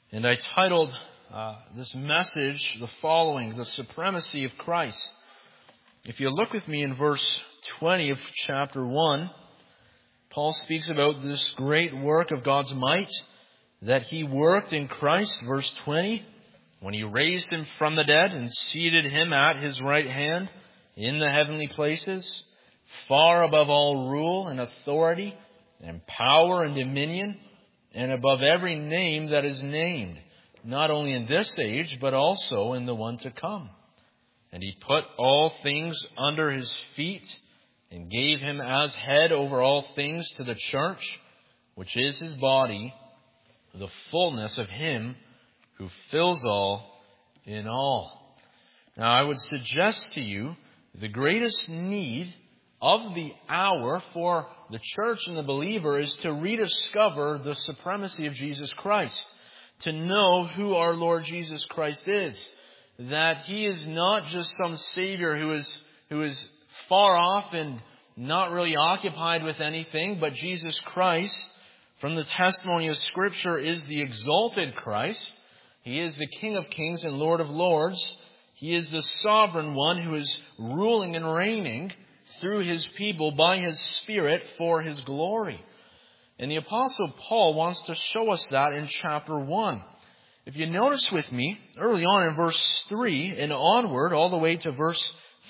And I titled this message the following: The Supremacy of Christ. If you look with me in verse 20 of chapter 1, Paul speaks about this great work of God's might that He worked in Christ, verse 20, when He raised Him from the dead and seated Him at His right hand in the heavenly places, far above all rule and authority and power and dominion, and above every name that is named, not only in this age, but also in the one to come. And He put all things under His feet and gave Him as head over all things to the church, which is His body, the fullness of Him who fills all in all. Now, I would suggest to you the greatest need of the hour for the church and the believer is to rediscover the supremacy of Jesus Christ, to know who our Lord Jesus Christ is, that He is not just some Savior who is far off and not really occupied with anything, but Jesus Christ, from the testimony of Scripture, is the exalted Christ. He is the King of kings and Lord of lords. He is the sovereign one who is ruling and reigning through His people by His Spirit for His glory. And the Apostle Paul wants to show us that in chapter 1. If you notice with me, early on in verse 3 and onward, all the way to verse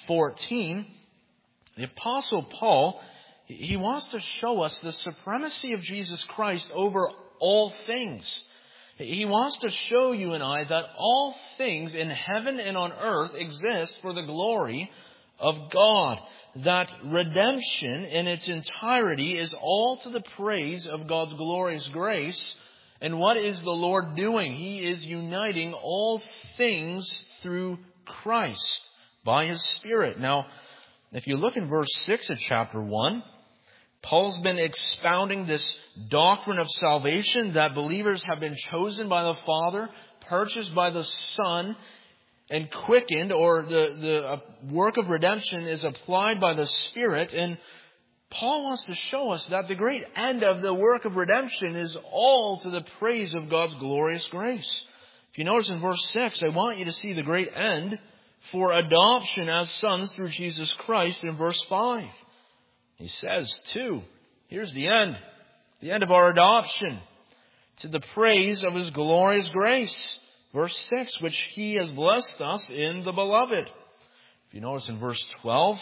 14, the Apostle Paul, he wants to show us the supremacy of Jesus Christ over all things. He wants to show you and I that all things in heaven and on earth exist for the glory of God. That redemption in its entirety is all to the praise of God's glorious grace. And what is the Lord doing? He is uniting all things through Christ by His Spirit. Now, if you look in verse 6 of chapter 1, Paul's been expounding this doctrine of salvation, that believers have been chosen by the Father, purchased by the Son, and quickened, or the work of redemption is applied by the Spirit. And Paul wants to show us that the great end of the work of redemption is all to the praise of God's glorious grace. If you notice in verse 6, I want you to see the great end for adoption as sons through Jesus Christ in verse 5. He says, too, here's the end of our adoption, to the praise of His glorious grace. Verse 6, which He has blessed us in the Beloved. If you notice in verse 12,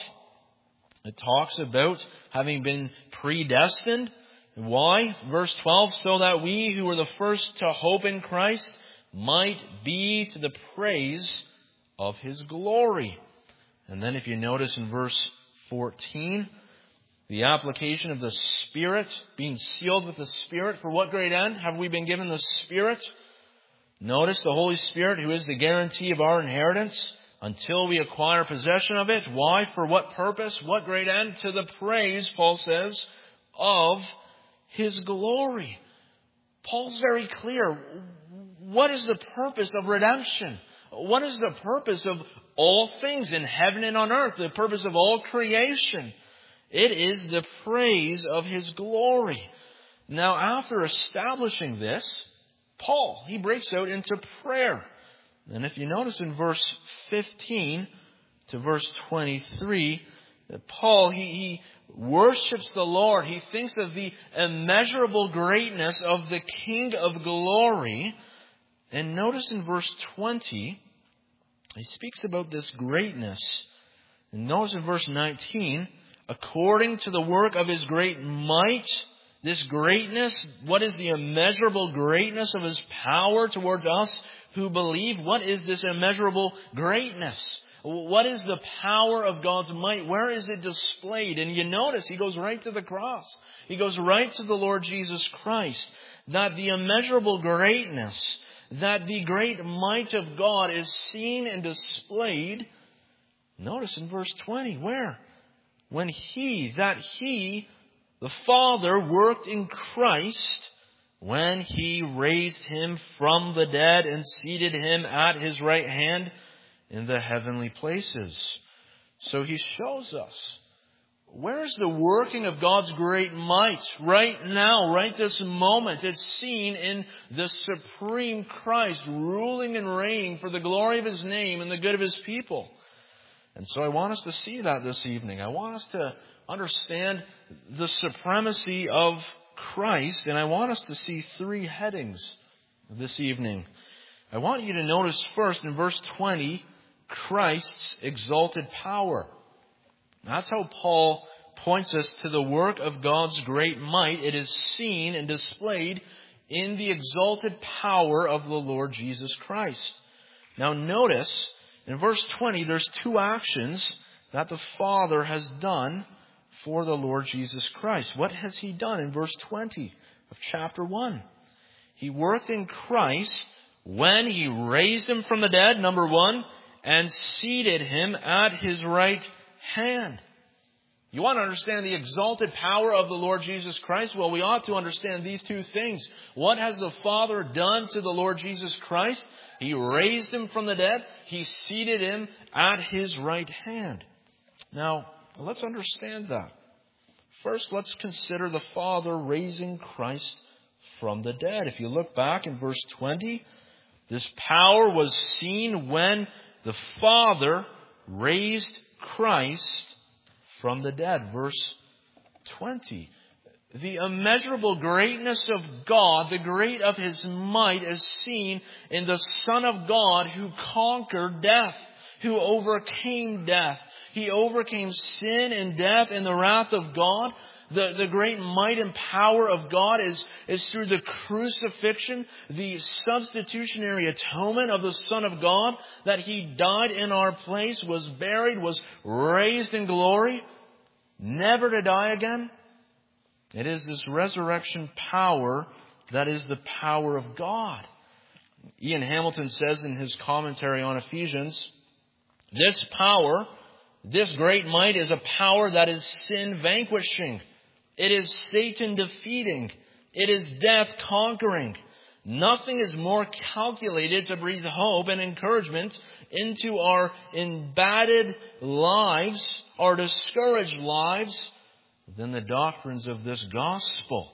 it talks about having been predestined. Why? Verse 12, so that we who were the first to hope in Christ might be to the praise of His glory. And then if you notice in verse 14, the application of the Spirit, being sealed with the Spirit. For what great end have we been given the Spirit? Notice the Holy Spirit, who is the guarantee of our inheritance until we acquire possession of it. Why? For what purpose? What great end? To the praise, Paul says, of His glory. Paul's very clear. What is the purpose of redemption? What is the purpose of all things in heaven and on earth? The purpose of all creation? It is the praise of His glory. Now, after establishing this, Paul, he breaks out into prayer. And if you notice in verse 15 to verse 23, that Paul, he worships the Lord. He thinks of the immeasurable greatness of the King of glory. And notice in verse 20, he speaks about this greatness. And notice in verse 19, according to the work of His great might, this greatness, what is the immeasurable greatness of His power towards us who believe? What is this immeasurable greatness? What is the power of God's might? Where is it displayed? And you notice He goes right to the cross. He goes right to the Lord Jesus Christ. That the immeasurable greatness, that the great might of God is seen and displayed. Notice in verse 20, where? When He, the Father, worked in Christ when He raised Him from the dead and seated Him at His right hand in the heavenly places. So He shows us Where's the working of God's great might? Right now, right this moment. It's seen in the supreme Christ ruling and reigning for the glory of His name and the good of His people. And so I want us to see that this evening. I want us to understand the supremacy of Christ, and I want us to see three headings this evening. I want you to notice first in verse 20, Christ's exalted power. That's how Paul points us to the work of God's great might. It is seen and displayed in the exalted power of the Lord Jesus Christ. Now notice, in verse 20, there's two actions that the Father has done for the Lord Jesus Christ. What has He done in verse 20 of chapter 1? He worked in Christ when He raised Him from the dead, number one, and seated Him at His right hand. You want to understand the exalted power of the Lord Jesus Christ? Well, we ought to understand these two things. What has the Father done to the Lord Jesus Christ? He raised Him from the dead. He seated Him at His right hand. Now, let's understand that. First, let's consider the Father raising Christ from the dead. If you look back in verse 20, this power was seen when the Father raised Christ from the dead. Verse 20. The immeasurable greatness of God, the great of His might, is seen in the Son of God who conquered death, who overcame death. He overcame sin and death and the wrath of God. The great might and power of God is through the crucifixion, the substitutionary atonement of the Son of God, that He died in our place, was buried, was raised in glory, never to die again. It is this resurrection power that is the power of God. Ian Hamilton says in his commentary on Ephesians, this power, this great might, is a power that is sin vanquishing. It is Satan defeating. It is death conquering. Nothing is more calculated to breathe hope and encouragement into our embattled lives, our discouraged lives, than the doctrines of this gospel.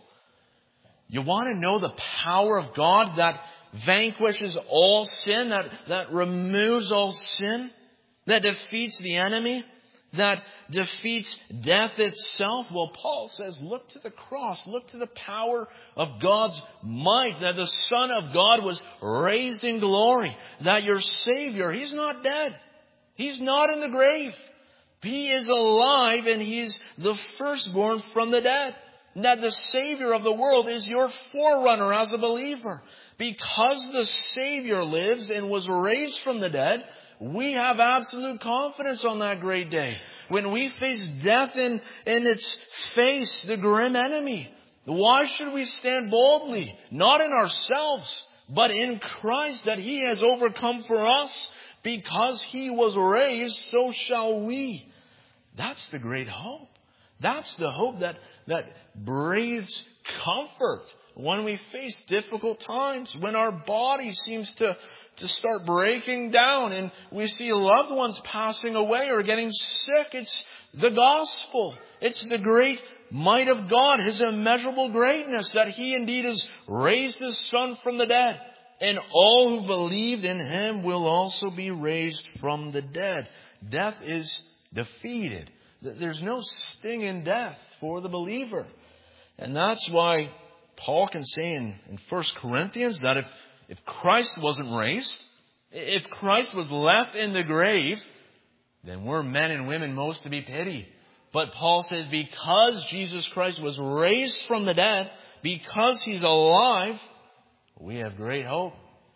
You want to know the power of God that vanquishes all sin, that removes all sin, that defeats the enemy, that defeats death itself? Well, Paul says, look to the cross, look to the power of God's might, that the Son of God was raised in glory, that your Savior, He's not dead. He's not in the grave. He is alive, and He's the firstborn from the dead. That the Savior of the world is your forerunner as a believer. Because the Savior lives and was raised from the dead, we have absolute confidence on that great day. When we face death in its face, the grim enemy, why should we stand boldly? Not in ourselves, but in Christ, that He has overcome for us. Because He was raised, so shall we. That's the great hope. That's the hope that breathes comfort when we face difficult times, when our body seems to start breaking down and we see loved ones passing away or getting sick. It's the gospel. It's the great might of God, His immeasurable greatness, that He indeed has raised His Son from the dead. And all who believed in Him will also be raised from the dead. Death is defeated. There's no sting in death for the believer. And that's why Paul can say in 1 Corinthians that if Christ wasn't raised, if Christ was left in the grave, then we're men and women most to be pitied. But Paul says because Jesus Christ was raised from the dead, because He's alive, we have great hope.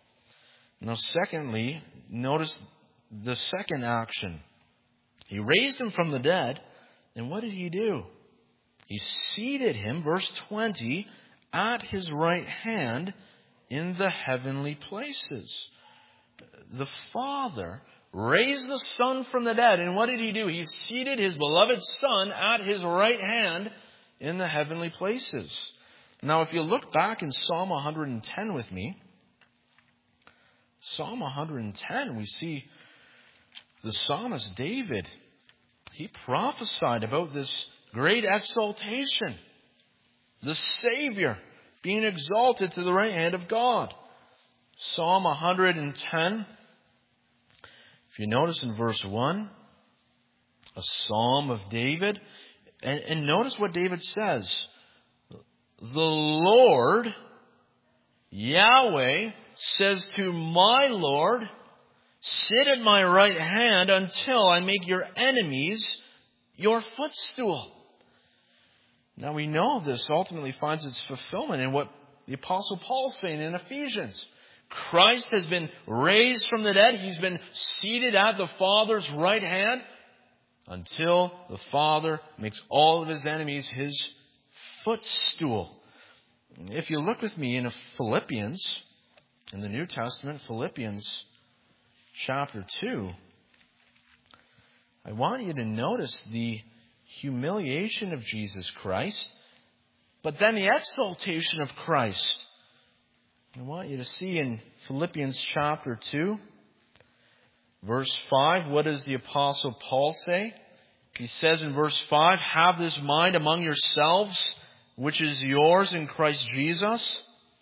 Now, secondly, notice the second action. He raised Him from the dead, and what did He do? He seated Him, verse 20, at His right hand in the heavenly places. The Father raised the Son from the dead, and what did He do? He seated His beloved Son at His right hand in the heavenly places. Now, if you look back in Psalm 110 with me, Psalm 110, we see the psalmist David. He prophesied about this great exaltation. The Savior being exalted to the right hand of God. Psalm 110. If you notice in verse 1, a psalm of David. And notice what David says. The Lord, Yahweh, says to my Lord, sit at my right hand until I make your enemies your footstool. Now we know this ultimately finds its fulfillment in what the Apostle Paul is saying in Ephesians. Christ has been raised from the dead. He's been seated at the Father's right hand until the Father makes all of his enemies his footstool. If you look with me in Philippians, in the New Testament, Philippians chapter 2, I want you to notice the humiliation of Jesus Christ, but then the exaltation of Christ. I want you to see in Philippians chapter 2, verse 5, what does the Apostle Paul say? He says in verse 5, have this mind among yourselves, which is yours in Christ Jesus.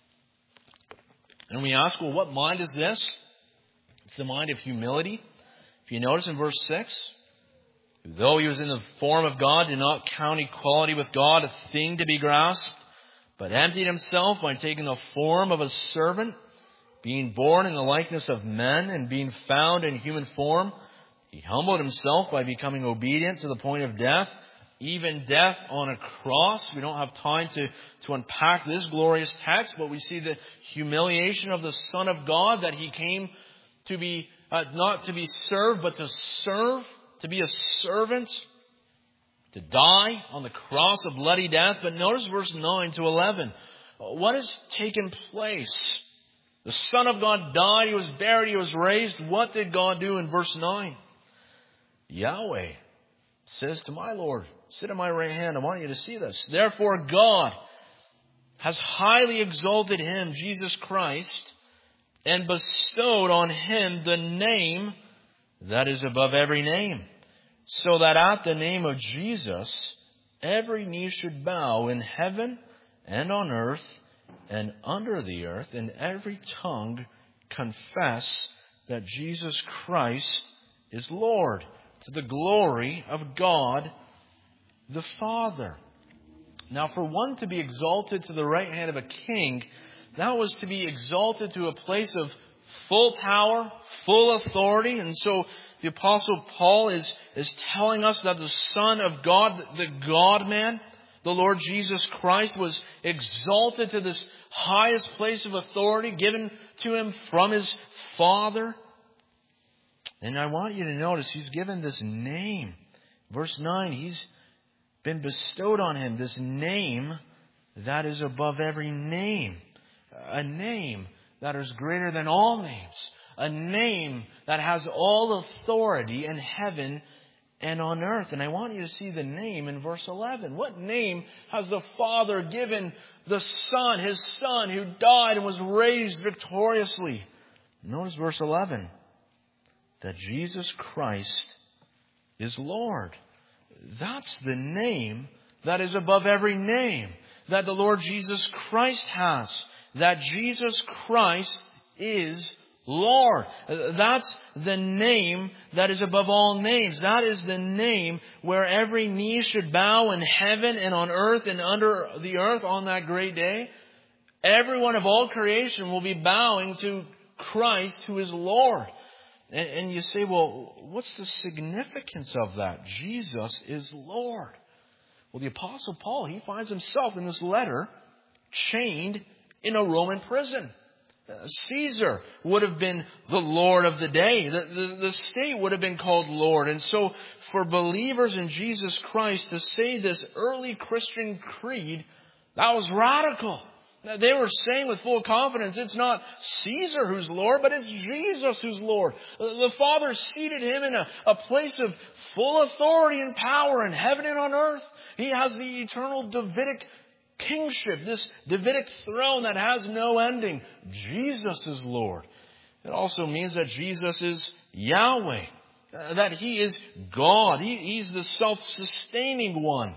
And we ask, well, what mind is this? It's the mind of humility. If you notice in verse 6, though he was in the form of God, did not count equality with God a thing to be grasped, but emptied himself by taking the form of a servant, being born in the likeness of men, and being found in human form, he humbled himself by becoming obedient to the point of death, even death on a cross. We don't have time to unpack this glorious text, but we see the humiliation of the Son of God, that he came to be, not to be served, but to serve, to be a servant, to die on the cross of bloody death. But notice verse 9 to 11. What has taken place? The Son of God died, he was buried, he was raised. What did God do in verse 9? Yahweh says to my Lord, sit at my right hand. I want you to see this. Therefore God has highly exalted him, Jesus Christ, and bestowed on him the name that is above every name, so that at the name of Jesus every knee should bow in heaven and on earth and under the earth, and every tongue confess that Jesus Christ is Lord, to the glory of God the Father. Now, for one to be exalted to the right hand of a king, that was to be exalted to a place of full power, full authority. And so the Apostle Paul is telling us that the Son of God, the God-man, the Lord Jesus Christ, was exalted to this highest place of authority given to him from his Father. And I want you to notice he's given this name. Verse 9, he's been bestowed on him this name that is above every name. A name that is greater than all names. A name that has all authority in heaven and on earth. And I want you to see the name in verse 11. What name has the Father given the Son, his Son, who died and was raised victoriously? Notice verse 11. That Jesus Christ is Lord. That's the name that is above every name that the Lord Jesus Christ has. That Jesus Christ is Lord. That's the name that is above all names. That is the name where every knee should bow in heaven and on earth and under the earth on that great day. Everyone of all creation will be bowing to Christ, who is Lord. And you say, well, what's the significance of that? Jesus is Lord. Well, the Apostle Paul, he finds himself in this letter chained in a Roman prison. Caesar would have been the Lord of the day. The state would have been called Lord. And so for believers in Jesus Christ to say this early Christian creed, that was radical. They were saying with full confidence, it's not Caesar who's Lord, but it's Jesus who's Lord. The Father seated him in a place of full authority and power in heaven and on earth. He has the eternal Davidic kingship, this Davidic throne that has no ending. Jesus is Lord. It also means that Jesus is Yahweh, that he is God. He's the self-sustaining one.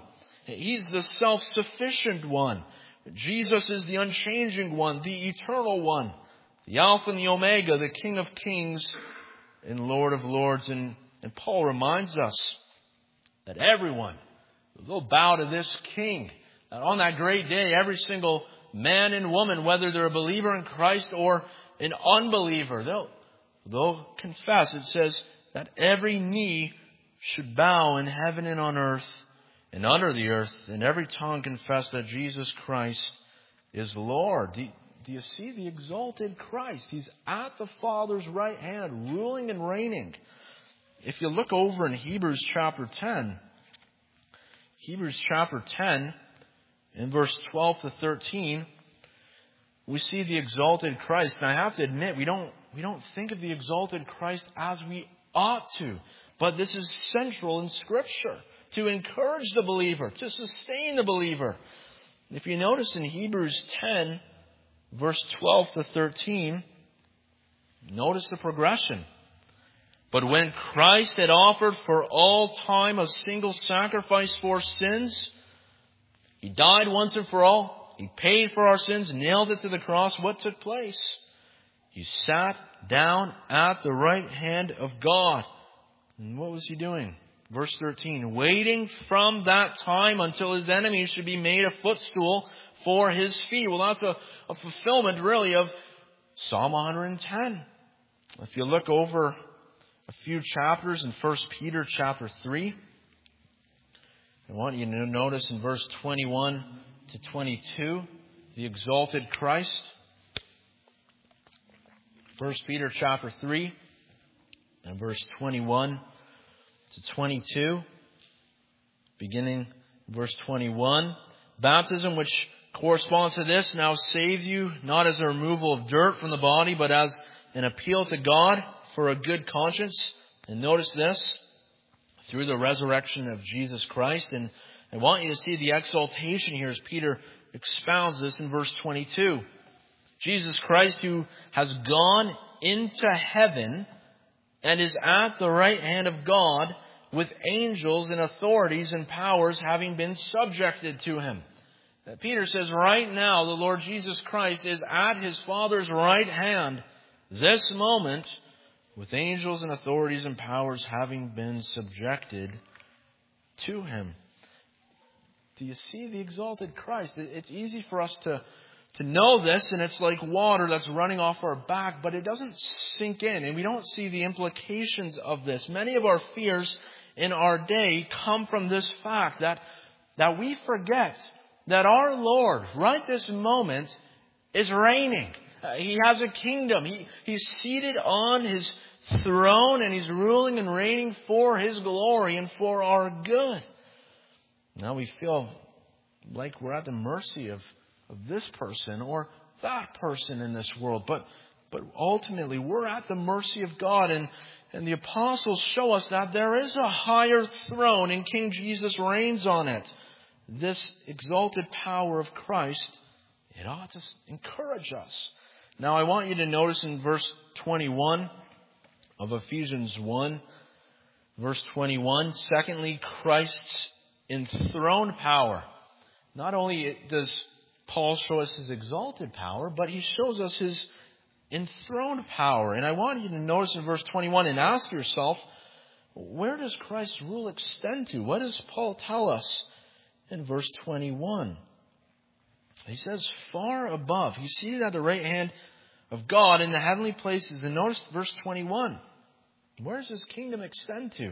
He's the self-sufficient one. Jesus is the unchanging one, the eternal one, the Alpha and the Omega, the King of Kings and Lord of Lords. And Paul reminds us that everyone will bow to this King. That on that great day, every single man and woman, whether they're a believer in Christ or an unbeliever, they'll confess. It says that every knee should bow in heaven and on earth and under the earth, and every tongue confess that Jesus Christ is Lord. Do you see the exalted Christ? He's at the Father's right hand, ruling and reigning. If you look over in Hebrews chapter 10, in verse 12 to 13, we see the exalted Christ. And I have to admit, we don't think of the exalted Christ as we ought to. But this is central in Scripture, to encourage the believer, to sustain the believer. If you notice in Hebrews 10, verse 12 to 13, notice the progression. But when Christ had offered for all time a single sacrifice for sins, He died once and for all. He paid for our sins, nailed it to the cross. What took place? He sat down at the right hand of God. And what was He doing? Verse 13, waiting from that time until His enemies should be made a footstool for His feet. Well, that's a fulfillment, really, of Psalm 110. If you look over a few chapters in 1 Peter chapter 3, I want you to notice in verse 21 to 22, the exalted Christ. 1 Peter chapter 3 and verse 21 to 22. Beginning verse 21. Baptism, which corresponds to this, now saves you, not as a removal of dirt from the body, but as an appeal to God for a good conscience. And notice this, through the resurrection of Jesus Christ. And I want you to see the exaltation here as Peter expounds this in verse 22. Jesus Christ, who has gone into heaven and is at the right hand of God, with angels and authorities and powers having been subjected to Him. Peter says right now the Lord Jesus Christ is at His Father's right hand this moment, with angels and authorities and powers having been subjected to Him. Do you see the exalted Christ? It's easy for us to know this, and it's like water that's running off our back, but it doesn't sink in, and we don't see the implications of this. Many of our fears in our day come from this fact that we forget that our Lord, right this moment, is reigning. He has a kingdom. He's seated on His throne, and He's ruling and reigning for His glory and for our good. Now we feel like we're at the mercy of this person or that person in this world. But ultimately, we're at the mercy of God. And the apostles show us that there is a higher throne, and King Jesus reigns on it. This exalted power of Christ, it ought to encourage us. Now, I want you to notice in verse 21 of Ephesians 1, verse 21, secondly, Christ's enthroned power. Not only does Paul show us His exalted power, but he shows us His enthroned power. And I want you to notice in verse 21 and ask yourself, where does Christ's rule extend to? What does Paul tell us in verse 21? He says, far above. He's seated at the right hand of God in the heavenly places. And notice verse 21. Where does His kingdom extend to?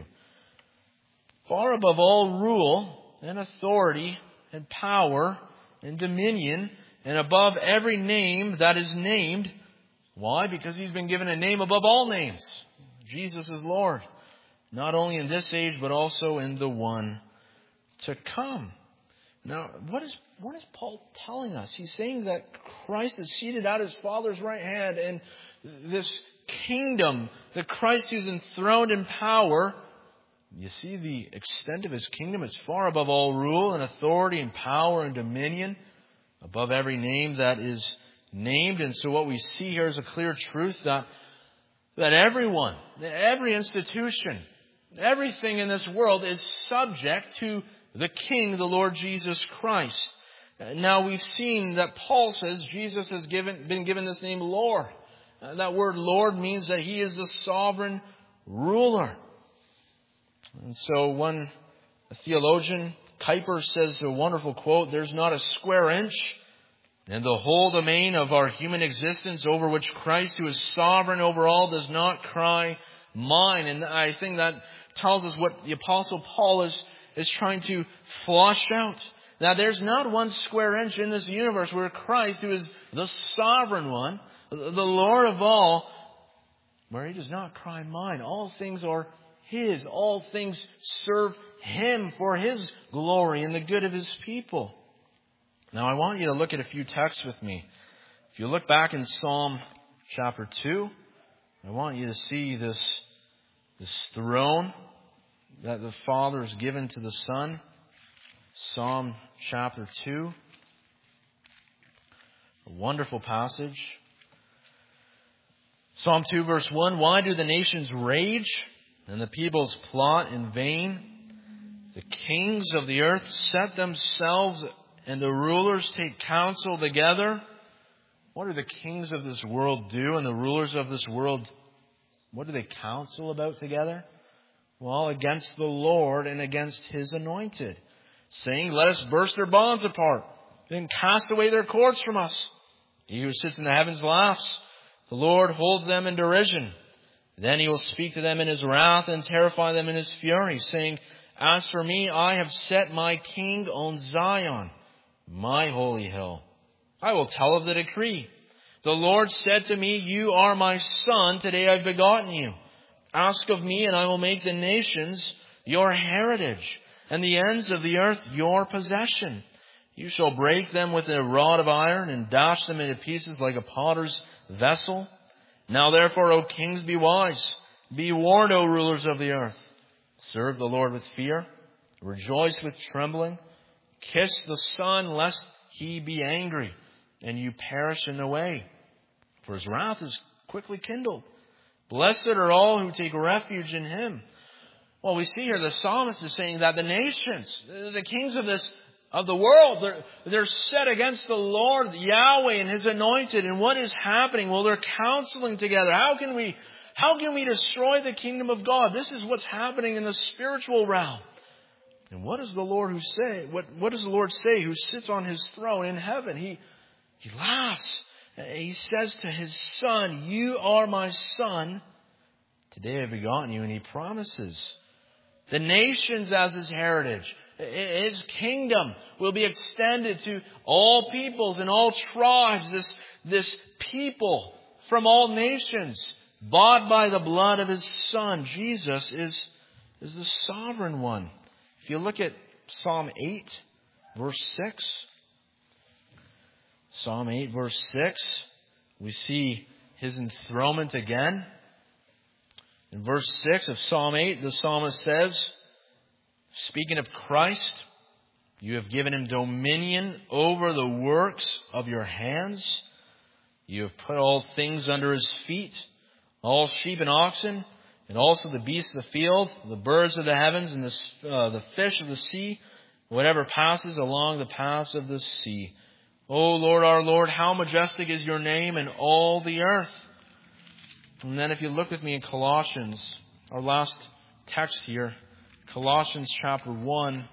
Far above all rule and authority and power and dominion, and above every name that is named. Why? Because He's been given a name above all names. Jesus is Lord. Not only in this age, but also in the one to come. Now, what is Paul telling us? He's saying that Christ is seated at His Father's right hand, and this kingdom, the Christ who's enthroned in power, you see the extent of His kingdom. It's far above all rule and authority and power and dominion, above every name that is named. And so what we see here is a clear truth that everyone, every institution, everything in this world is subject to the King, the Lord Jesus Christ. Now we've seen that Paul says Jesus has been given this name Lord. That word Lord means that He is the sovereign ruler. And so one theologian, Kuyper, says a wonderful quote, "There's not a square inch in the whole domain of our human existence over which Christ, who is sovereign over all, does not cry, mine." And I think that tells us what the Apostle Paul is trying to flush out. Now, there's not one square inch in this universe where Christ, who is the sovereign one, the Lord of all, where He does not cry, mine. All things are His. All things serve Him for His glory and the good of His people. Now, I want you to look at a few texts with me. If you look back in Psalm chapter 2, I want you to see this throne that the Father has given to the Son. Psalm chapter 2. A wonderful passage. Psalm 2 verse 1. "Why do the nations rage and the peoples plot in vain? The kings of the earth set themselves and the rulers take counsel together." What do the kings of this world do and the rulers of this world, what do they counsel about together? Well, against the Lord and against His anointed, saying, "Let us burst their bonds apart, then cast away their cords from us." He who sits in the heavens laughs. The Lord holds them in derision. Then He will speak to them in His wrath and terrify them in His fury, saying, "As for me, I have set my king on Zion, my holy hill. I will tell of the decree. The Lord said to me, you are my son. Today I've begotten you. Ask of me, and I will make the nations your heritage, and the ends of the earth your possession. You shall break them with a rod of iron, and dash them into pieces like a potter's vessel. Now therefore, O kings, be wise. Be warned, O rulers of the earth. Serve the Lord with fear. Rejoice with trembling. Kiss the Son, lest He be angry, and you perish in the way. For His wrath is quickly kindled. Blessed are all who take refuge in Him." Well, we see here the psalmist is saying that the nations, the kings of the world, they're set against the Lord, Yahweh, and His anointed. And what is happening? Well, they're counseling together. How can we destroy the kingdom of God? This is what's happening in the spiritual realm. And what does the Lord what does the Lord say who sits on His throne in heaven? He laughs. He says to His Son, "You are my Son. Today I've begotten you." And He promises the nations as His heritage. His kingdom will be extended to all peoples and all tribes. This people from all nations, bought by the blood of His Son. Jesus is the sovereign one. If you look at Psalm 8, verse 6. Psalm 8, verse 6, we see His enthronement again. In verse 6 of Psalm 8, the psalmist says, speaking of Christ, "You have given Him dominion over the works of your hands. You have put all things under His feet, all sheep and oxen, and also the beasts of the field, the birds of the heavens, and the fish of the sea, whatever passes along the paths of the sea. O Lord, our Lord, how majestic is your name in all the earth." And then if you look with me in Colossians, our last text here, Colossians chapter 1,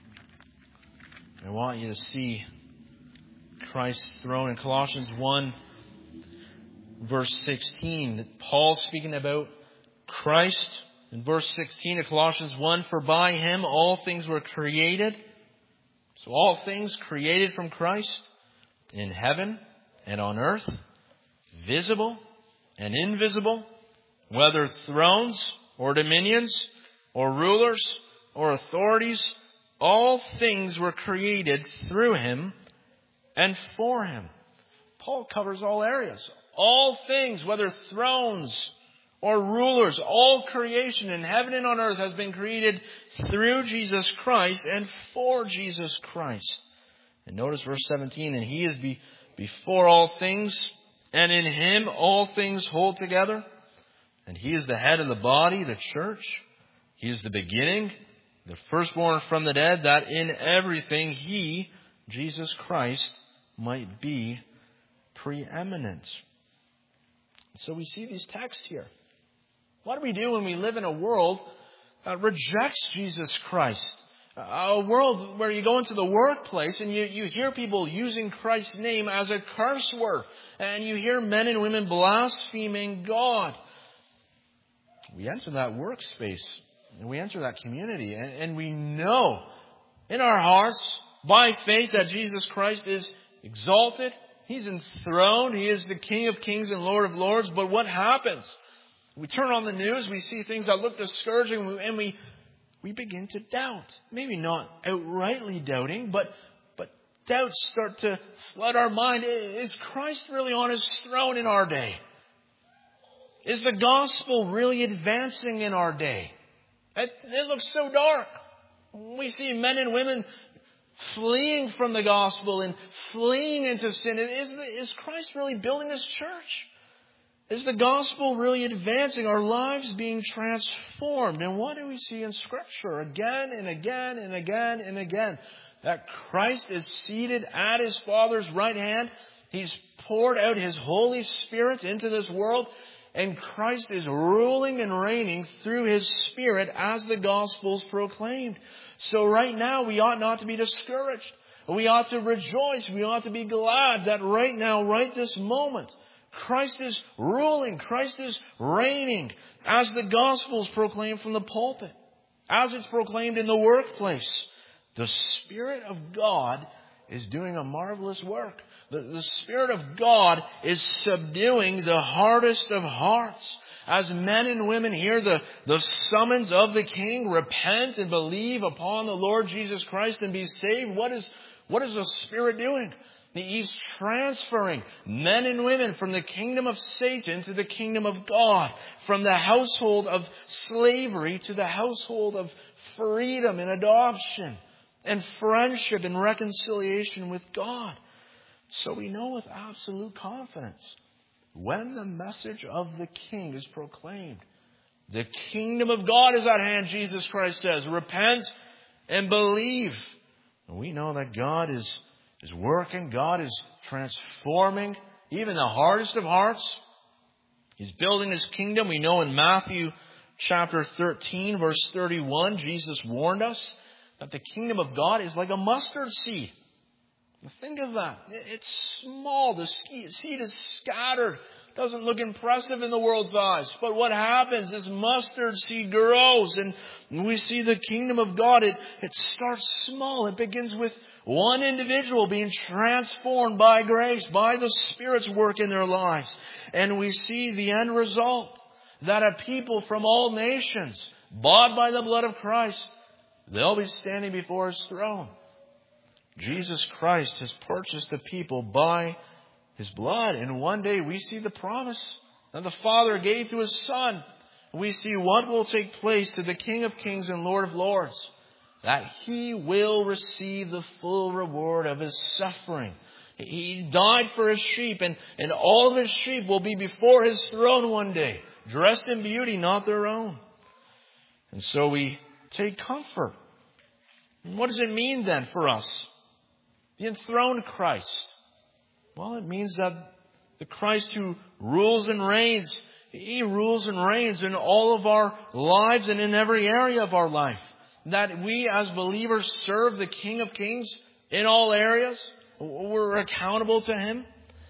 I want you to see Christ's throne. In Colossians 1, verse 16, Paul speaking about Christ. In verse 16 of Colossians 1, "For by Him all things were created." So all things created from Christ, in heaven and on earth, visible and invisible, whether thrones or dominions or rulers or authorities, all things were created through Him and for Him. Paul covers all areas. All things, whether thrones or rulers, all creation in heaven and on earth has been created through Jesus Christ and for Jesus Christ. And notice verse 17, "And He is before all things, and in Him all things hold together. And He is the head of the body, the church. He is the beginning, the firstborn from the dead, that in everything He, Jesus Christ, might be preeminent. So we see these texts here. What do we do when we live in a world that rejects Jesus Christ? A world where you go into the workplace and you hear people using Christ's name as a curse word. And you hear men and women blaspheming God. We enter that workspace and we enter that community. And we know in our hearts, by faith, that Jesus Christ is exalted. He's enthroned. He is the King of kings and Lord of lords. But what happens? We turn on the news, we see things that look discouraging, and we begin to doubt. Maybe not outrightly doubting, but doubts start to flood our mind. Is Christ really on His throne in our day? Is the gospel really advancing in our day? It looks so dark. We see men and women fleeing from the gospel and fleeing into sin. Is Christ really building His church? Is the gospel really advancing? Our lives being transformed? And what do we see in Scripture again and again and again and again? That Christ is seated at His Father's right hand. He's poured out His Holy Spirit into this world. And Christ is ruling and reigning through His Spirit as the gospel's proclaimed. So right now we ought not to be discouraged. We ought to rejoice. We ought to be glad that right now, right this moment, Christ is ruling. Christ is reigning as the gospel is proclaimed from the pulpit, as it's proclaimed in the workplace. The Spirit of God is doing a marvelous work. The Spirit of God is subduing the hardest of hearts. As men and women hear the summons of the King, repent and believe upon the Lord Jesus Christ and be saved. What is the Spirit doing? He's transferring men and women from the kingdom of Satan to the kingdom of God, from the household of slavery to the household of freedom and adoption and friendship and reconciliation with God. So we know with absolute confidence, when the message of the King is proclaimed, the kingdom of God is at hand, Jesus Christ says. Repent and believe. And we know that God is working. God is transforming even the hardest of hearts. He's building His kingdom. We know in Matthew chapter 13, verse 31, Jesus warned us that the kingdom of God is like a mustard seed. Think of that. It's small. The seed is scattered. Doesn't look impressive in the world's eyes. But what happens is mustard seed grows. And we see the kingdom of God. It starts small. It begins with one individual being transformed by grace, by the Spirit's work in their lives. And we see the end result. That a people from all nations, bought by the blood of Christ, they'll be standing before His throne. Jesus Christ has purchased the people by His blood. And one day we see the promise that the Father gave to His Son. We see what will take place to the King of kings and Lord of lords. That He will receive the full reward of His suffering. He died for His sheep, and all of His sheep will be before His throne one day, dressed in beauty, not their own. And so we take comfort. And what does it mean then for us? The enthroned Christ. Well, it means that the Christ who rules and reigns, He rules and reigns in all of our lives and in every area of our life. That we as believers serve the King of Kings in all areas. We're accountable to Him.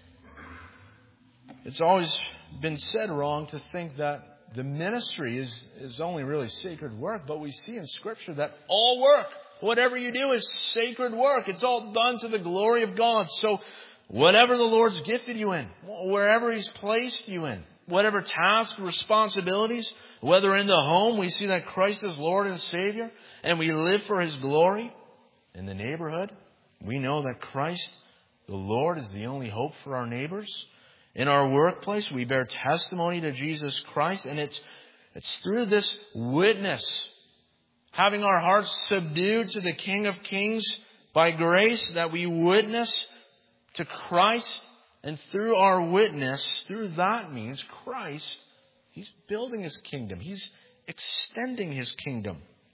It's always been said wrong to think that the ministry is only really sacred work, but we see in Scripture that all work, whatever you do, is sacred work. It's all done to the glory of God. So whatever the Lord's gifted you in, wherever He's placed you in, whatever tasks, responsibilities, whether in the home, we see that Christ is Lord and Savior, and we live for His glory. In the neighborhood, we know that Christ, the Lord, is the only hope for our neighbors. In our workplace, we bear testimony to Jesus Christ, and it's through this witness, having our hearts subdued to the King of Kings by grace, that we witness to Christ. And through our witness, through that means Christ, He's building His kingdom. He's extending His kingdom.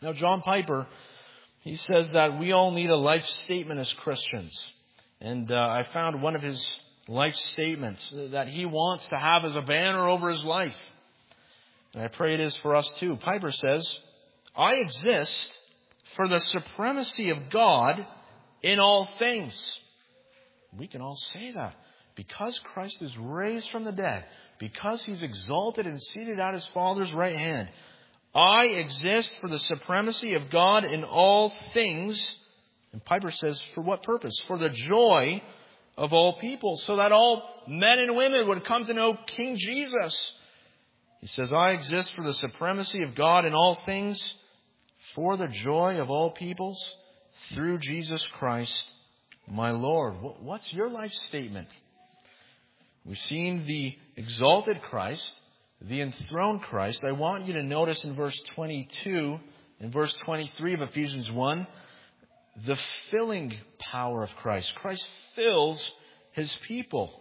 Now, John Piper, he says that we all need a life statement as Christians. And I found one of his life statements that he wants to have as a banner over his life. And I pray it is for us too. Piper says, I exist for the supremacy of God in all things. We can all say that. Because Christ is raised from the dead, because He's exalted and seated at His Father's right hand, I exist for the supremacy of God in all things. And Piper says, for what purpose? For the joy of all people, so that all men and women would come to know King Jesus. He says, I exist for the supremacy of God in all things, for the joy of all peoples, through Jesus Christ, my Lord. What's your life statement? We've seen the exalted Christ, the enthroned Christ. I want you to notice in verse 22 and verse 23 of Ephesians 1, the filling power of Christ. Christ fills His people.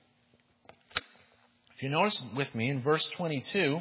If you notice with me in verse 22,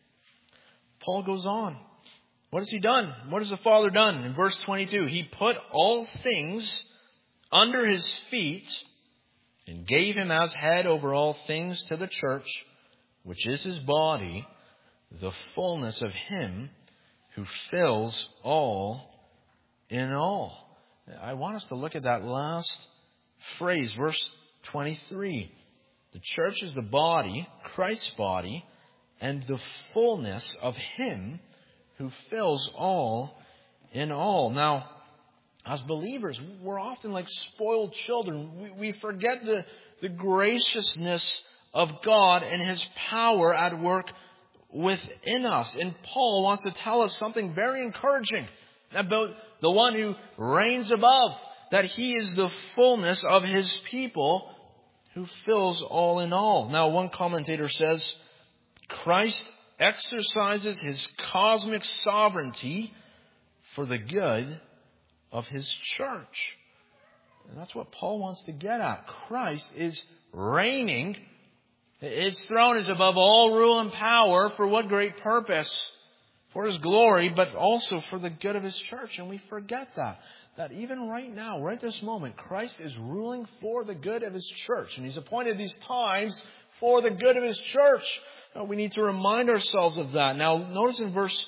Paul goes on. What has He done? What has the Father done? In verse 22, He put all things under His feet and gave Him as head over all things to the church, which is His body, the fullness of Him who fills all in all. I want us to look at that last phrase, verse 23. The church is the body, Christ's body, and the fullness of Him who fills all in all. Now, as believers, we're often like spoiled children. We forget the graciousness of God and His power at work within us. And Paul wants to tell us something very encouraging about the one who reigns above, that He is the fullness of His people who fills all in all. Now, one commentator says, Christ exercises His cosmic sovereignty for the good of His church. And that's what Paul wants to get at. Christ is reigning. His throne is above all rule and power. For what great purpose? For His glory, but also for the good of His church. And we forget that. That even right now, right this moment, Christ is ruling for the good of His church. And He's appointed these times for the good of His church. Now, we need to remind ourselves of that. Now, notice in verse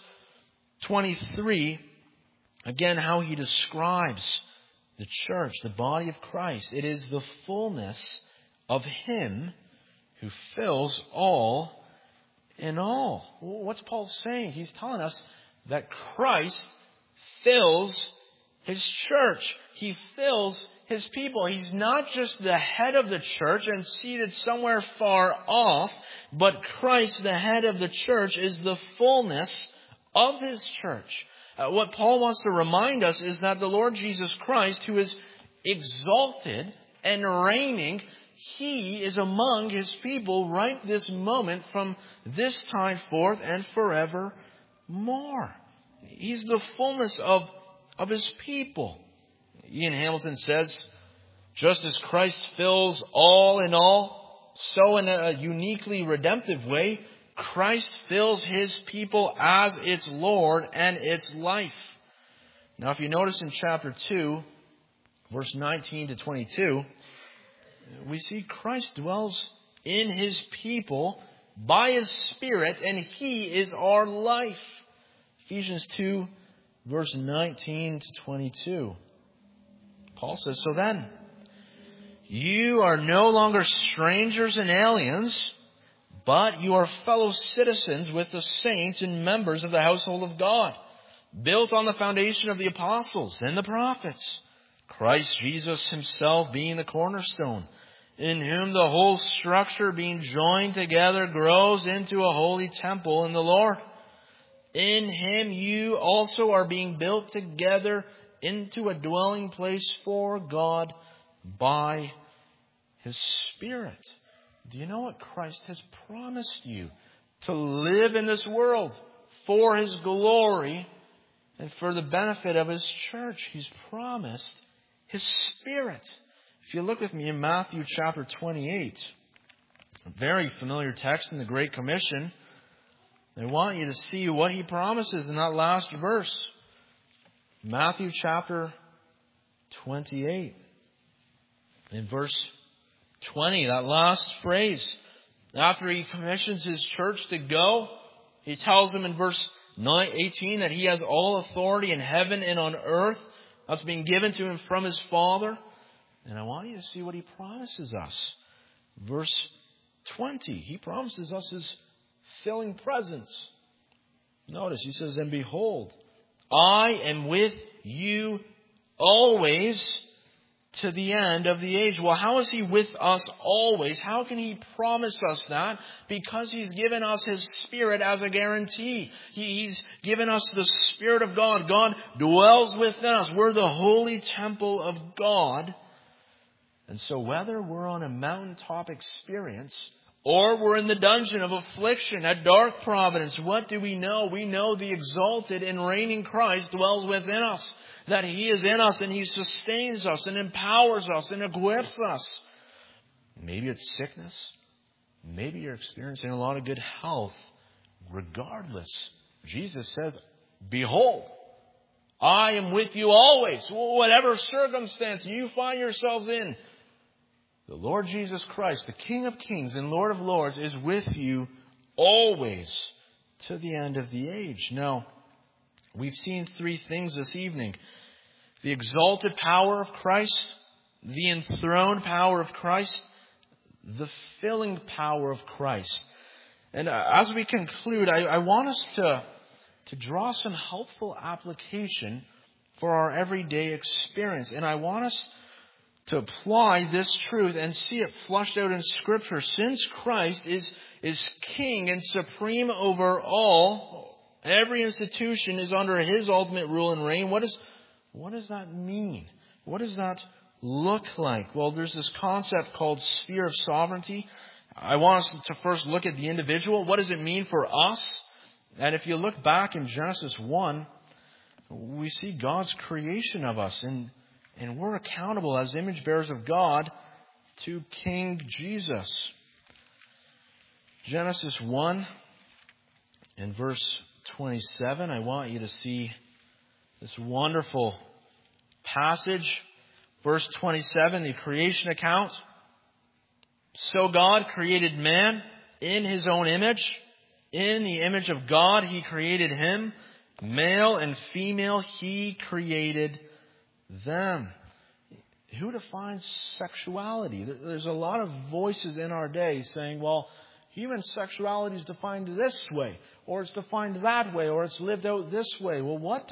23, again, how he describes the church, the body of Christ. It is the fullness of Him who fills all in all. What's Paul saying? He's telling us that Christ fills His church. He fills His people. He's not just the head of the church and seated somewhere far off, but Christ, the head of the church, is the fullness of His church. What Paul wants to remind us is that the Lord Jesus Christ, who is exalted and reigning, He is among His people right this moment from this time forth and forevermore. He's the fullness of His people. Ian Hamilton says, just as Christ fills all in all, so in a uniquely redemptive way, Christ fills His people as its Lord and its life. Now, if you notice in chapter 2, verse 19 to 22, we see Christ dwells in His people by His Spirit, and He is our life. Ephesians 2, verse 19 to 22. Paul says, so then, you are no longer strangers and aliens, but you are fellow citizens with the saints and members of the household of God, built on the foundation of the apostles and the prophets, Christ Jesus Himself being the cornerstone, in whom the whole structure being joined together grows into a holy temple in the Lord. In Him you also are being built together into a dwelling place for God by His Spirit. Do you know what Christ has promised you? To live in this world for His glory and for the benefit of His church. He's promised His Spirit. If you look with me in Matthew chapter 28, a very familiar text in the Great Commission, I want you to see what He promises in that last verse. Matthew chapter 28. In verse 20, that last phrase, after he commissions his church to go, he tells them in verse 18 that he has all authority in heaven and on earth that's been given to him from his Father. And I want you to see what he promises us. Verse 20, he promises us his filling presence. Notice, he says, and behold, I am with you always to the end of the age. Well, how is he with us always? How can he promise us that? Because he's given us his Spirit as a guarantee. He's given us the Spirit of God. God dwells within us. We're the holy temple of God. And so whether we're on a mountaintop experience or we're in the dungeon of affliction, a dark providence, what do we know? We know the exalted and reigning Christ dwells within us. That he is in us and he sustains us and empowers us and equips us. Maybe it's sickness. Maybe you're experiencing a lot of good health. Regardless, Jesus says, behold, I am with you always. Whatever circumstance you find yourselves in, the Lord Jesus Christ, the King of Kings and Lord of Lords, is with you always to the end of the age. Now, we've seen three things this evening. The exalted power of Christ, the enthroned power of Christ, the filling power of Christ. And as we conclude, I want us to draw some helpful application for our everyday experience. And I want us to apply this truth and see it flushed out in Scripture. Since Christ is King and supreme over all, every institution is under his ultimate rule and reign. What does that mean? What does that look like? Well, there's this concept called sphere of sovereignty. I want us to first look at the individual. What does it mean for us? And if you look back in Genesis 1, we see God's creation of us. And we're accountable as image bearers of God to King Jesus. Genesis 1 in verse 27, I want you to see this wonderful passage. Verse 27, the creation account. So God created man in his own image. In the image of God, he created him. Male and female, he created them. Who defines sexuality? There's a lot of voices in our day saying, well, human sexuality is defined this way, or it's defined that way, or it's lived out this way. Well, what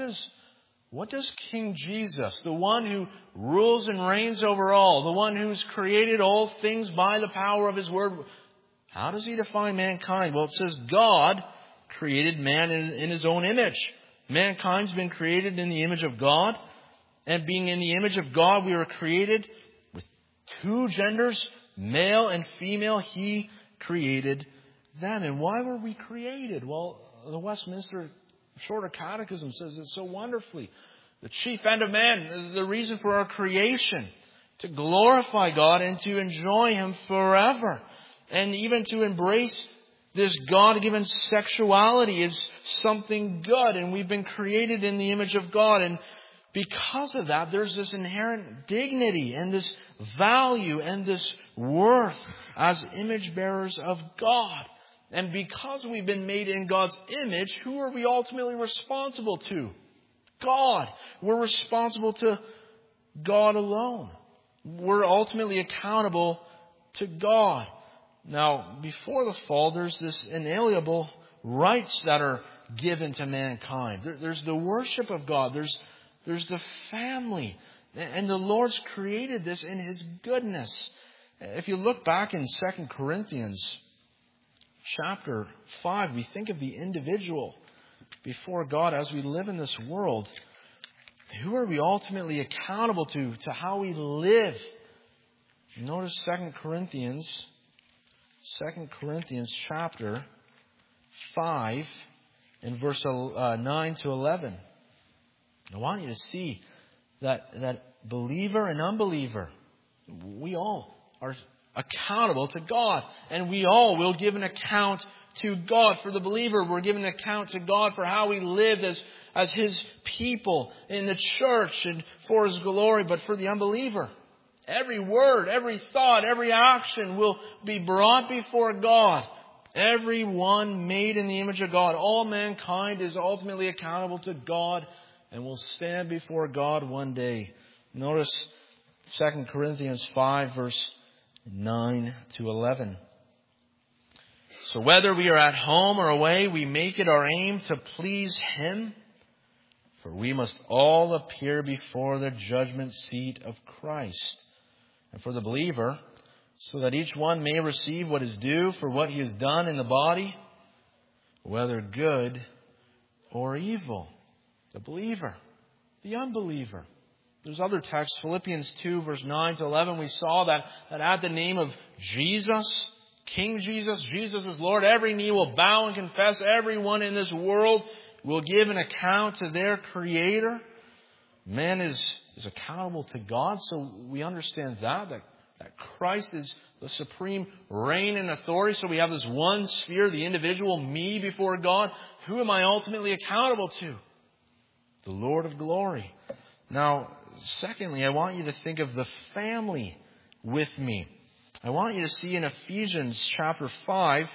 does King Jesus, the one who rules and reigns over all, the one who's created all things by the power of his word, how does he define mankind? Well, it says God created man in his own image. Mankind's been created in the image of God. And being in the image of God, we were created with two genders, male and female. He created them. And why were we created? Well, the Westminster Shorter Catechism says it so wonderfully. The chief end of man, the reason for our creation, to glorify God and to enjoy him forever. And even to embrace this God-given sexuality is something good. And we've been created in the image of God. And because of that, there's this inherent dignity and this value and this worth as image bearers of God. And because we've been made in God's image, who are we ultimately responsible to? God. We're responsible to God alone. We're ultimately accountable to God. Now, before the fall, there's this inalienable rights that are given to mankind. There's the worship of God. There's the family. And the Lord's created this in his goodness. If you look back in 2 Corinthians chapter 5, we think of the individual before God as we live in this world. Who are we ultimately accountable to how we live? Notice 2 Corinthians chapter 5 and verse 9 to 11. I want you to see that believer and unbeliever, we all are accountable to God. And we all will give an account to God. For the believer, we're giving an account to God for how we lived as His people in the church and for His glory. But for the unbeliever, every word, every thought, every action will be brought before God. Everyone made in the image of God, all mankind is ultimately accountable to God and will stand before God one day. Notice 2 Corinthians 5 verse 9 to 11. So whether we are at home or away, we make it our aim to please Him. For we must all appear before the judgment seat of Christ. And for the believer, so that each one may receive what is due for what he has done in the body, whether good or evil. The believer, the unbeliever. There's other texts, Philippians 2 verse 9 to 11, we saw that at the name of Jesus, King Jesus, Jesus is Lord, every knee will bow and confess, everyone in this world will give an account to their Creator. Man is accountable to God, so we understand that Christ is the supreme reign and authority. So we have this one sphere, the individual, me before God. Who am I ultimately accountable to? The Lord of glory. Now, secondly, I want you to think of the family with me. I want you to see in Ephesians chapter 5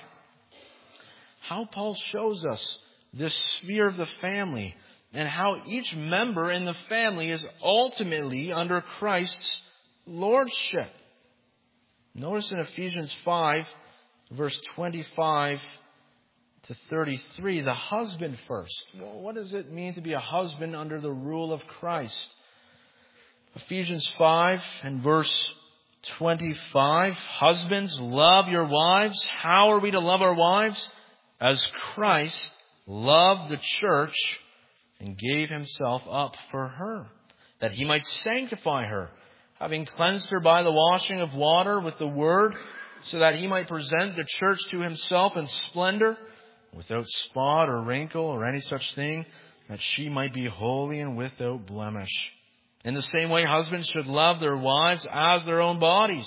how Paul shows us this sphere of the family and how each member in the family is ultimately under Christ's lordship. Notice in Ephesians 5, verse 25 to 33, the husband first. Well, what does it mean to be a husband under the rule of Christ? Ephesians 5 and verse 25, husbands, love your wives. How are we to love our wives? As Christ loved the church and gave Himself up for her, that He might sanctify her, having cleansed her by the washing of water with the word, so that He might present the church to Himself in splendor, without spot or wrinkle or any such thing, that she might be holy and without blemish. In the same way, husbands should love their wives as their own bodies.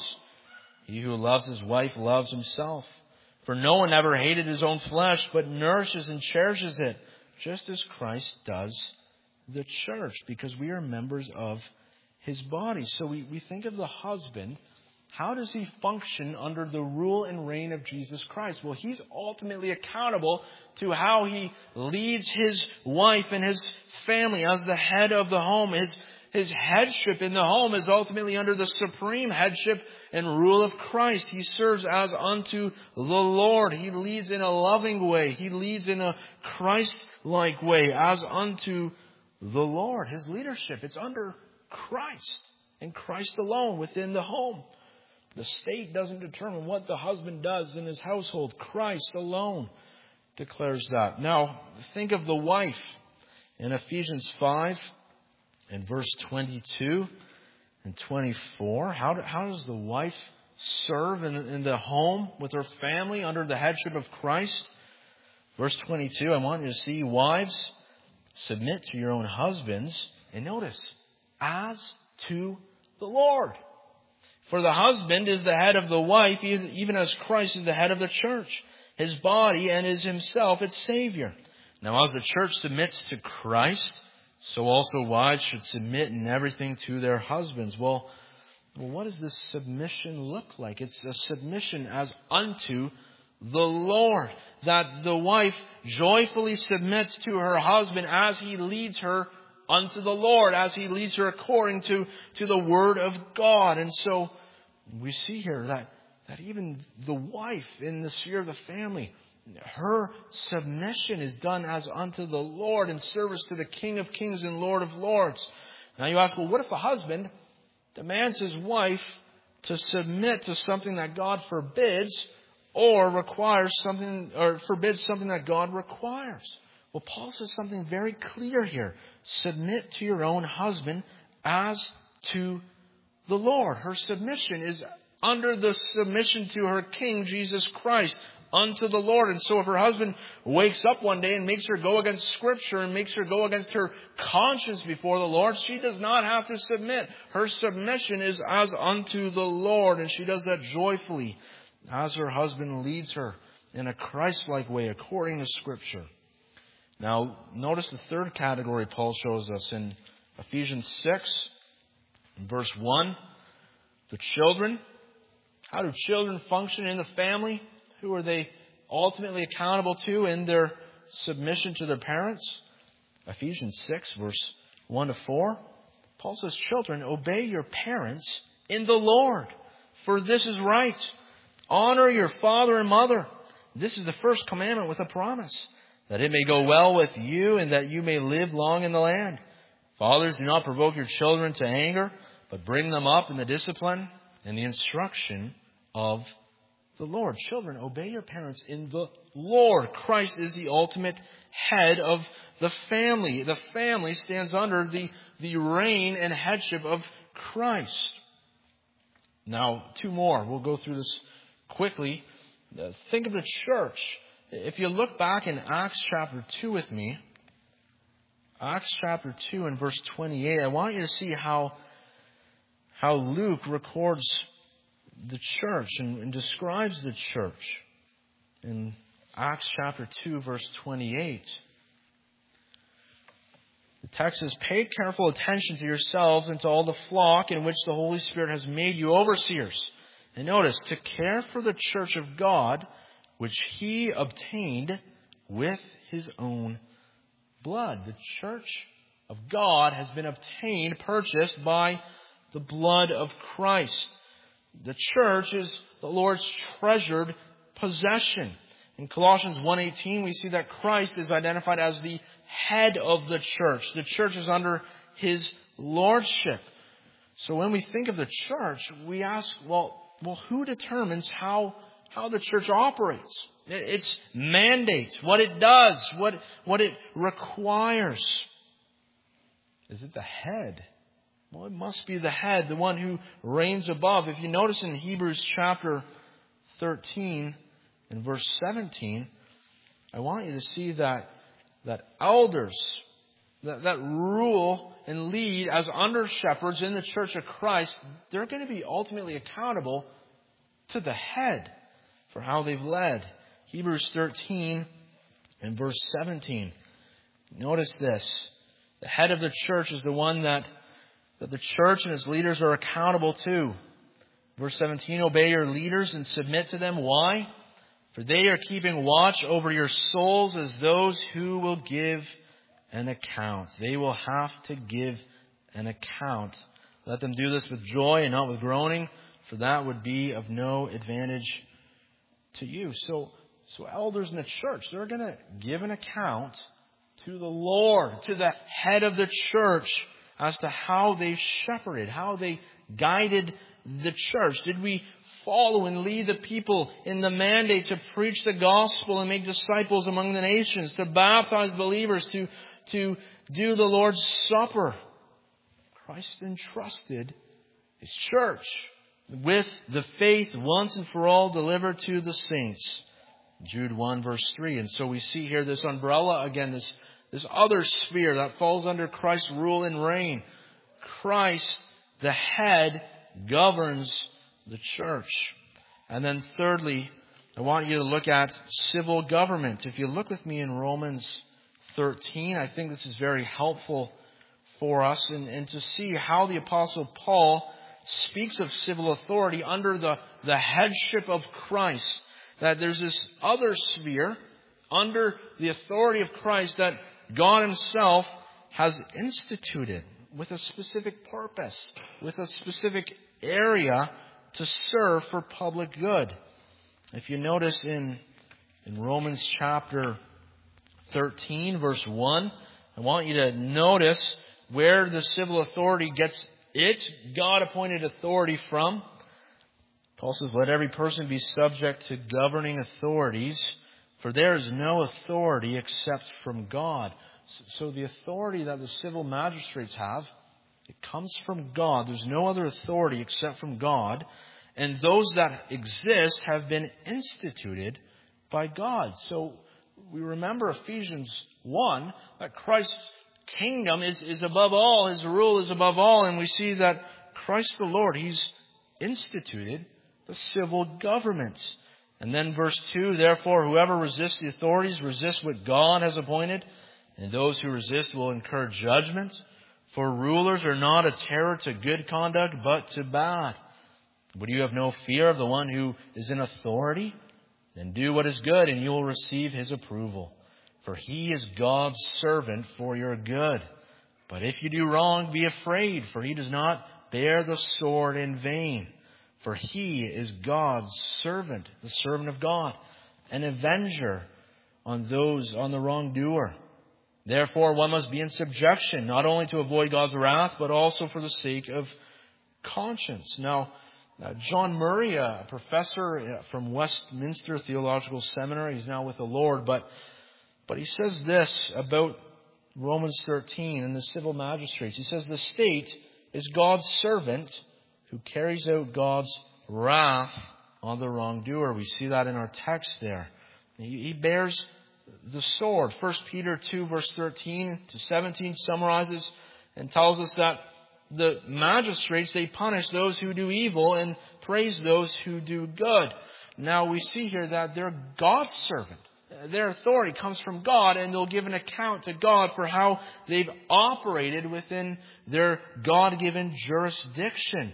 He who loves his wife loves himself. For no one ever hated his own flesh, but nourishes and cherishes it, just as Christ does the church, because we are members of His body. So we think of the husband. How does he function under the rule and reign of Jesus Christ? Well, he's ultimately accountable to how he leads his wife and his family as the head of the home. His headship in the home is ultimately under the supreme headship and rule of Christ. He serves as unto the Lord. He leads in a loving way. He leads in a Christ-like way as unto the Lord. His leadership, it's under Christ and Christ alone within the home. The state doesn't determine what the husband does in his household. Christ alone declares that. Now, think of the wife in Ephesians 5 and verse 22 and 24. How does the wife serve in the home with her family under the headship of Christ? Verse 22, I want you to see, wives, submit to your own husbands. And notice, as to the Lord. For the husband is the head of the wife, even as Christ is the head of the church, His body, and is Himself its Savior. Now, as the church submits to Christ, so also wives should submit in everything to their husbands. Well, what does this submission look like? It's a submission as unto the Lord. That the wife joyfully submits to her husband as he leads her unto the Lord, as he leads her according to the Word of God. And so we see here that even the wife in the sphere of the family, her submission is done as unto the Lord in service to the King of Kings and Lord of Lords. Now you ask, well, what if a husband demands his wife to submit to something that God forbids or requires something, or forbids something that God requires? Well, Paul says something very clear here. Submit to your own husband as to the Lord. Her submission is under the submission to her King, Jesus Christ, unto the Lord. And so if her husband wakes up one day and makes her go against Scripture and makes her go against her conscience before the Lord, she does not have to submit. Her submission is as unto the Lord, and she does that joyfully as her husband leads her in a Christ-like way according to Scripture. Now, notice the third category Paul shows us in Ephesians 6, verse 1. The children. How do children function in the family? Who are they ultimately accountable to in their submission to their parents? Ephesians 6, verse 1 to 4. Paul says, children, obey your parents in the Lord, for this is right. Honor your father and mother. This is the first commandment with a promise, that it may go well with you and that you may live long in the land. Fathers, do not provoke your children to anger, but bring them up in the discipline and the instruction of the Lord. Children, obey your parents in the Lord. Christ is the ultimate head of the family. The family stands under the reign and headship of Christ. Now, two more. We'll go through this quickly. Think of the church. If you look back in Acts chapter 2 with me, Acts chapter 2 and verse 28, I want you to see how Luke records the church and describes the church. In Acts chapter 2, verse 28, the text says, pay careful attention to yourselves and to all the flock in which the Holy Spirit has made you overseers. And notice, to care for the church of God, which He obtained with His own blood. The church of God has been obtained, purchased by the blood of Christ. The church is the Lord's treasured possession. In Colossians 1:18, we see that Christ is identified as the head of the church. The church is under His lordship. So when we think of the church, we ask, well, who determines how the church operates? Its mandates, what it does, what it requires. Is it the head? Well, it must be the head, the one who reigns above. If you notice in Hebrews chapter 13 and verse 17, I want you to see that elders that rule and lead as under shepherds in the church of Christ, they're going to be ultimately accountable to the head for how they've led. Hebrews 13 and verse 17. Notice this. The head of the church is the one that the church and its leaders are accountable to. Verse 17, obey your leaders and submit to them. Why? For they are keeping watch over your souls as those who will give an account. They will have to give an account. Let them do this with joy and not with groaning, for that would be of no advantage to you. So elders in the church, they're going to give an account to the Lord, to the head of the church, as to how they shepherded, how they guided the church. Did we follow and lead the people in the mandate to preach the gospel and make disciples among the nations, to baptize believers, to do the Lord's Supper? Christ entrusted His church with the faith once and for all delivered to the saints. Jude 1 verse 3. And so we see here this umbrella again, this other sphere that falls under Christ's rule and reign. Christ, the head, governs the church. And then thirdly, I want you to look at civil government. If you look with me in Romans 13, I think this is very helpful for us and to see how the Apostle Paul speaks of civil authority under the headship of Christ. That there's this other sphere under the authority of Christ that God Himself has instituted with a specific purpose, with a specific area to serve for public good. If you notice in Romans chapter 13, verse 1, I want you to notice where the civil authority gets its God-appointed authority from. Paul says, let every person be subject to governing authorities, for there is no authority except from God. So the authority that the civil magistrates have, it comes from God. There's no other authority except from God. And those that exist have been instituted by God. So we remember Ephesians 1, that Christ's kingdom is above all, His rule is above all, and we see that Christ the Lord, He's instituted the civil government. And then verse 2, therefore whoever resists the authorities resists what God has appointed, and those who resist will incur judgment. For rulers are not a terror to good conduct, but to bad. But you have no fear of the one who is in authority? Then do what is good, and you will receive His approval. For He is God's servant for your good. But if you do wrong, be afraid, for He does not bear the sword in vain. For He is God's servant, the servant of God, an avenger on the wrongdoer. Therefore, one must be in subjection, not only to avoid God's wrath, but also for the sake of conscience. Now, John Murray, a professor from Westminster Theological Seminary, he's now with the Lord, but he says this about Romans 13 and the civil magistrates. He says, the state is God's servant who carries out God's wrath on the wrongdoer. We see that in our text there. He bears the sword. 1 Peter 2 verse 13 to 17 summarizes and tells us that the magistrates, they punish those who do evil and praise those who do good. Now we see here that they're God's servant. Their authority comes from God, and they'll give an account to God for how they've operated within their God-given jurisdiction.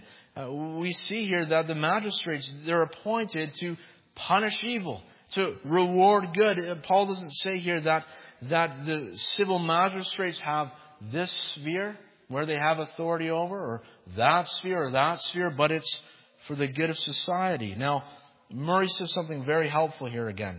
We see here that the magistrates, they're appointed to punish evil, to reward good. Paul doesn't say here that the civil magistrates have this sphere where they have authority over, or that sphere, but it's for the good of society. Now, Murray says something very helpful here again.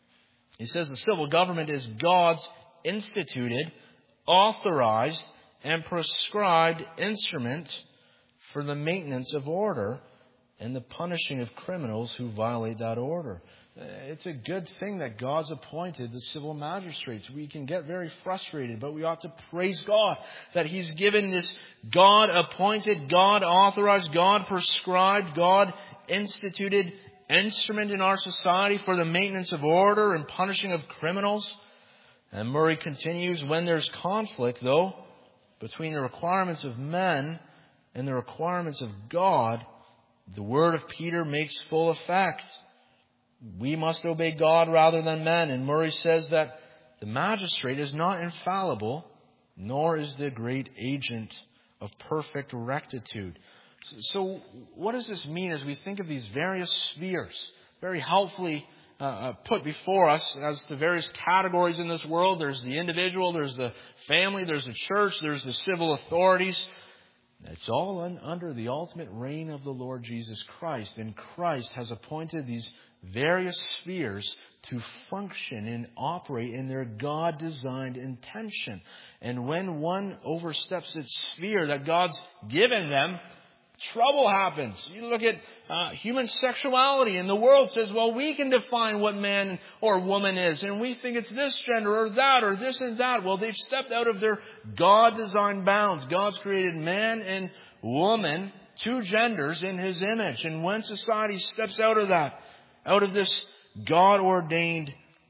He says the civil government is God's instituted, authorized, and prescribed instrument for the maintenance of order and the punishing of criminals who violate that order. It's a good thing that God's appointed the civil magistrates. We can get very frustrated, but we ought to praise God that He's given this God-appointed, God-authorized, God-prescribed, God-instituted instrument in our society for the maintenance of order and punishing of criminals. And Murray continues, when there's conflict, though, between the requirements of men and the requirements of God, the word of Peter makes full effect. We must obey God rather than men. And Murray says that the magistrate is not infallible, nor is the great agent of perfect rectitude. So what does this mean as we think of these various spheres, very helpfully put before us as the various categories in this world? There's the individual, there's the family, there's the church, there's the civil authorities. It's all under the ultimate reign of the Lord Jesus Christ. And Christ has appointed these various spheres to function and operate in their God-designed intention. And when one oversteps its sphere that God's given them, trouble happens. You look at human sexuality, and the world says, well, we can define what man or woman is, and we think it's this gender or that or this and that. Well, they've stepped out of their God-designed bounds. God's created man and woman, two genders in His image. And when society steps out of that, out of this God-ordained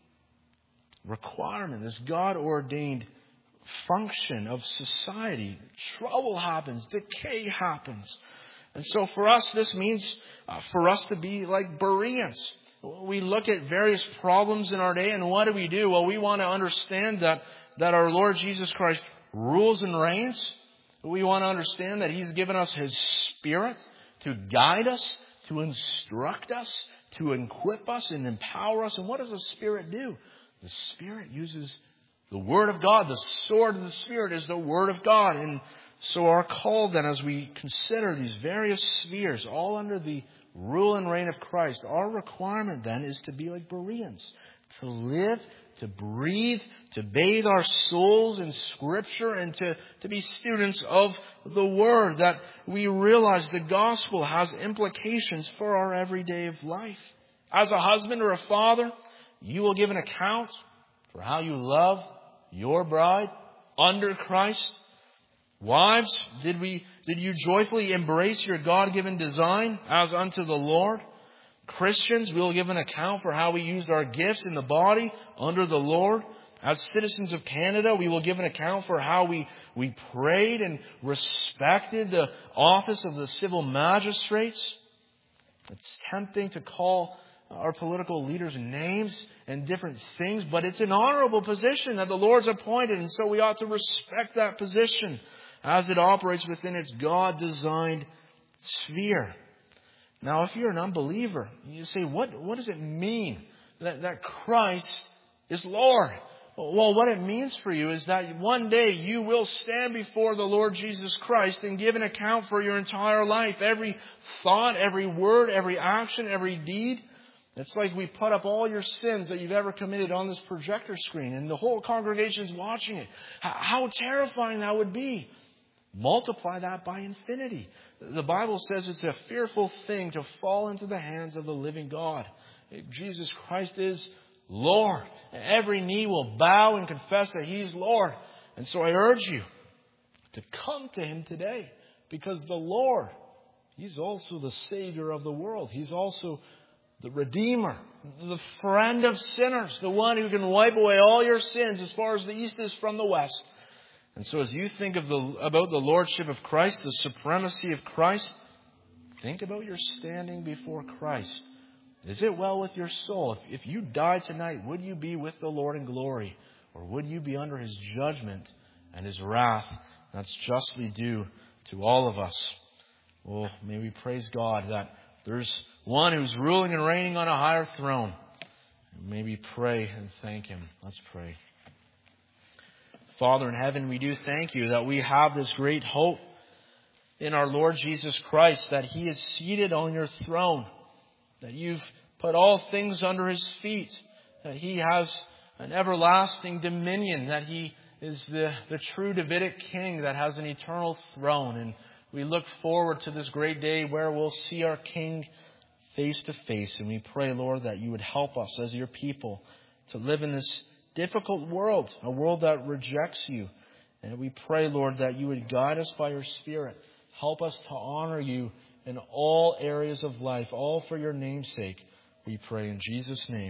requirement, this God-ordained function of society, trouble happens, decay happens. And so for us, this means for us to be like Bereans. We look at various problems in our day, and what do? Well, we want to understand that our Lord Jesus Christ rules and reigns. We want to understand that He's given us His Spirit to guide us, to instruct us, to equip us and empower us. And what does the Spirit do? The Spirit uses the Word of God. The sword of the Spirit is the Word of God. And so our call then, as we consider these various spheres, all under the rule and reign of Christ, our requirement then is to be like Bereans, to live, to breathe, to bathe our souls in Scripture, and to be students of the Word, that we realize the gospel has implications for our everyday of life. As a husband or a father, you will give an account for how you love your bride under Christ. Wives, did you joyfully embrace your God-given design as unto the Lord? Christians, we will give an account for how we used our gifts in the body under the Lord. As citizens of Canada, we will give an account for how we prayed and respected the office of the civil magistrates. It's tempting to call our political leaders names and different things, but it's an honorable position that the Lord's appointed, and so we ought to respect that position as it operates within its God-designed sphere. Now, if you're an unbeliever, you say, what does it mean that Christ is Lord? Well, what it means for you is that one day you will stand before the Lord Jesus Christ and give an account for your entire life. Every thought, every word, every action, every deed. It's like we put up all your sins that you've ever committed on this projector screen, and the whole congregation is watching it. How terrifying that would be. Multiply that by infinity. The Bible says it's a fearful thing to fall into the hands of the living God. Jesus Christ is Lord. Every knee will bow and confess that He's Lord. And so I urge you to come to Him today, because the Lord, He's also the Savior of the world. He's also the Redeemer, the friend of sinners, the one who can wipe away all your sins as far as the east is from the west. And so as you think about the Lordship of Christ, the supremacy of Christ, think about your standing before Christ. Is it well with your soul? If you die tonight, would you be with the Lord in glory? Or would you be under His judgment and His wrath that's justly due to all of us? Well, may we praise God that there's one who's ruling and reigning on a higher throne. May we pray and thank Him. Let's pray. Father in heaven, we do thank You that we have this great hope in our Lord Jesus Christ, that He is seated on Your throne, that You've put all things under His feet, that He has an everlasting dominion, that He is the true Davidic King that has an eternal throne. And we look forward to this great day where we'll see our King face to face. And we pray, Lord, that You would help us as Your people to live in this difficult world, a world that rejects You. And we pray, Lord, that You would guide us by Your Spirit. Help us to honor You in all areas of life, all for Your name's sake. We pray in Jesus' name.